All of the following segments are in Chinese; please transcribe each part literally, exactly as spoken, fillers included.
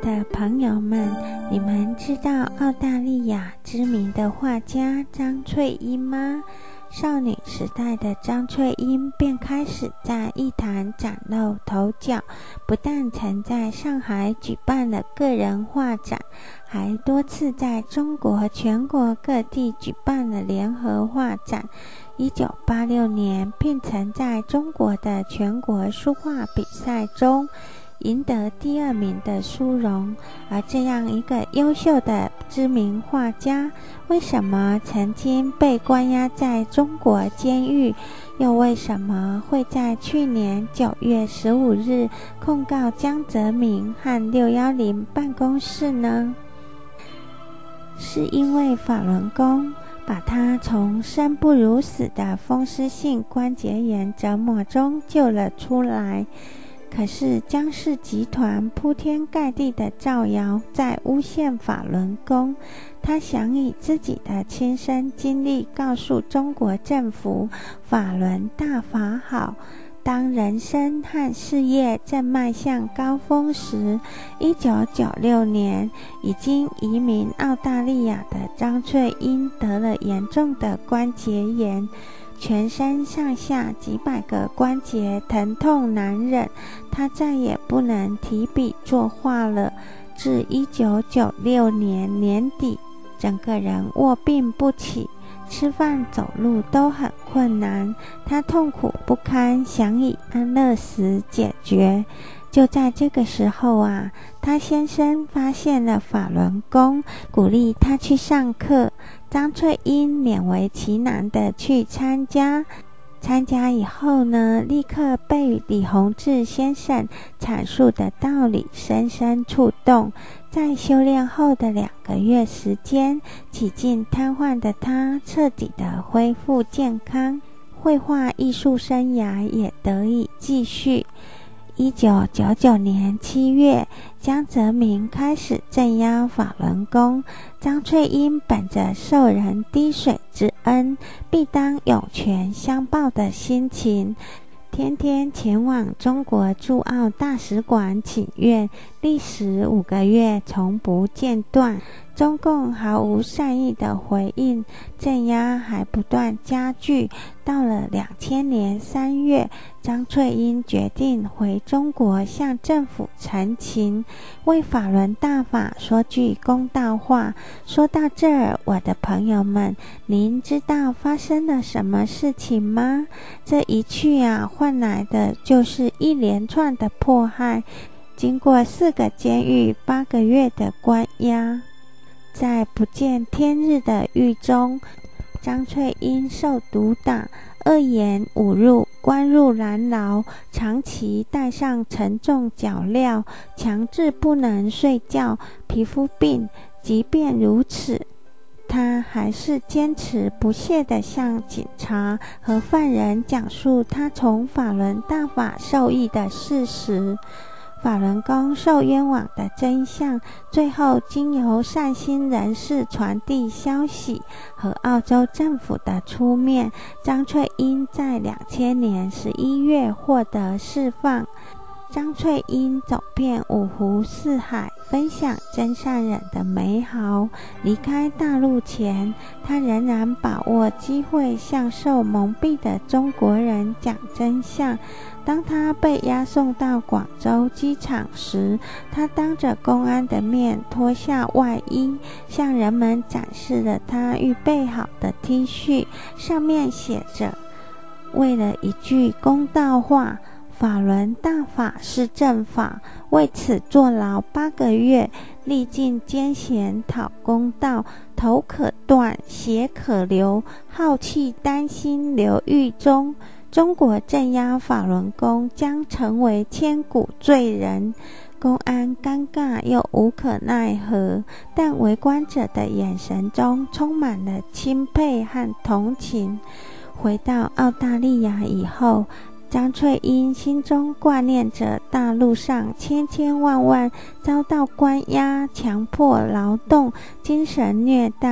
的朋友们，你们知道澳大利亚知名的画家张翠英吗？少女时代的张翠英便开始在艺坛崭露头角，不但曾在上海举办了个人画展，还多次在中国全国各地举办了联合画展。一九八六年，并曾在中国的全国书画比赛中赢得第二名的殊荣。而这样一个优秀的知名画家，为什么曾经被关押在中国监狱，又为什么会在去年九月十五日控告江泽民和六一零办公室呢？是因为法轮功把他从生不如死的风湿性关节炎折磨中救了出来。可是江氏集团铺天盖地的造谣，在诬陷法轮功。他想以自己的亲身经历告诉中国政府，法轮大法好。当人生和事业正迈向高峰时，一九九六年已经移民澳大利亚的张翠英得了严重的关节炎，全身上下几百个关节疼痛难忍，她再也不能提笔作画了。至一九九六年年底，整个人卧病不起，吃饭走路都很困难，他痛苦不堪，想以安乐死解决。就在这个时候啊，他先生发现了法轮功，鼓励他去上课。张翠英勉为其难的去参加。参加以后呢，立刻被李洪志先生阐述的道理深深触动。在修炼后的两个月时间，几近瘫痪的他彻底的恢复健康，绘画艺术生涯也得以继续。一九九九年七月，江泽民开始镇压法轮功。张翠英本着受人滴水之恩，必当涌泉相报的心情，天天前往中国驻澳大使馆请愿，历时五个月，从不间断。中共毫无善意的回应，镇压还不断加剧。到了两千年三月，张翠英决定回中国向政府陈情，为法轮大法说句公道话。说到这儿，我的朋友们，您知道发生了什么事情吗？这一去啊，换来的就是一连串的迫害。经过四个监狱八个月的关押，在不见天日的狱中，张翠英受毒打、恶言侮辱，关入蓝牢，长期戴上沉重脚镣，强制不能睡觉，皮肤病。即便如此，他还是坚持不懈地向警察和犯人讲述他从法轮大法受益的事实。法轮功受冤枉的真相，最后经由善心人士传递消息和澳洲政府的出面，张翠英在两千年十一月获得释放。张翠英走遍五湖四海，分享真善忍的美好。离开大陆前，她仍然把握机会向受蒙蔽的中国人讲真相。当她被押送到广州机场时，她当着公安的面脱下外衣，向人们展示了她预备好的 T 恤，上面写着：为了一句公道话，法轮大法是正法，为此坐牢八个月，历尽艰险讨公道，头可断，血可流，浩气丹心流狱中。中国镇压法轮功将成为千古罪人。公安尴尬又无可奈何，但围观者的眼神中充满了钦佩和同情。回到澳大利亚以后，张翠英心中挂念着大陆上千千万万遭到关押、强迫劳动、精神虐待、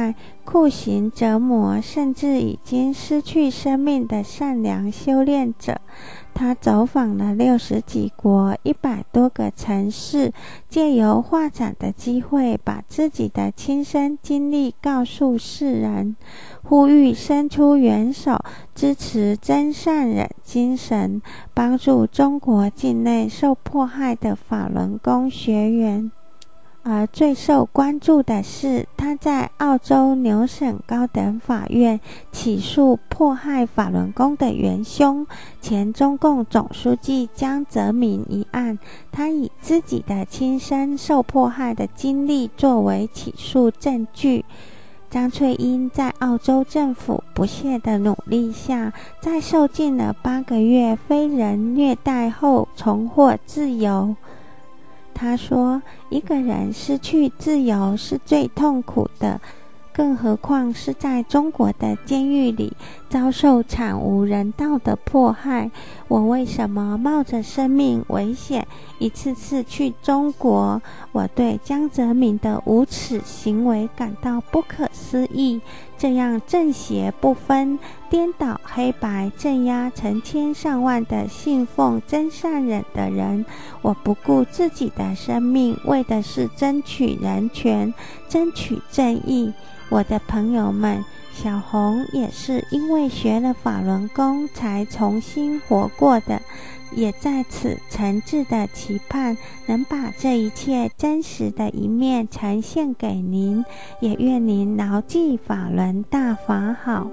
酷刑折磨甚至已经失去生命的善良修炼者。他走访了六十几国、一百多个城市，借由画展的机会，把自己的亲身经历告诉世人，呼吁伸出援手，支持真善忍精神，帮助中国境内受迫害的法轮功学员。而最受关注的是，他在澳洲纽省高等法院起诉迫害法轮功的元凶前中共总书记江泽民一案。他以自己的亲身受迫害的经历作为起诉证据。张翠英在澳洲政府不懈的努力下，在受尽了八个月非人虐待后重获自由。他说，一个人失去自由是最痛苦的，更何况是在中国的监狱里遭受惨无人道的迫害。我为什么冒着生命危险一次次去中国？我对江泽民的无耻行为感到不可思议。这样正邪不分、颠倒黑白、镇压成千上万的信奉真善忍的人，我不顾自己的生命，为的是争取人权、争取正义。我的朋友们，小红也是因为学了法轮功才重新活过的，也在此诚挚的期盼能把这一切真实的一面呈现给您，也愿您牢记法轮大法好。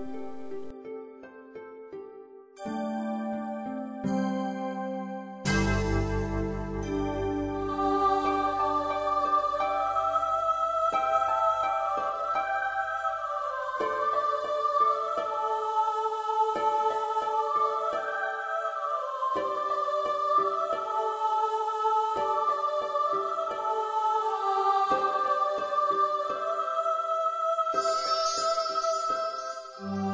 Thank you.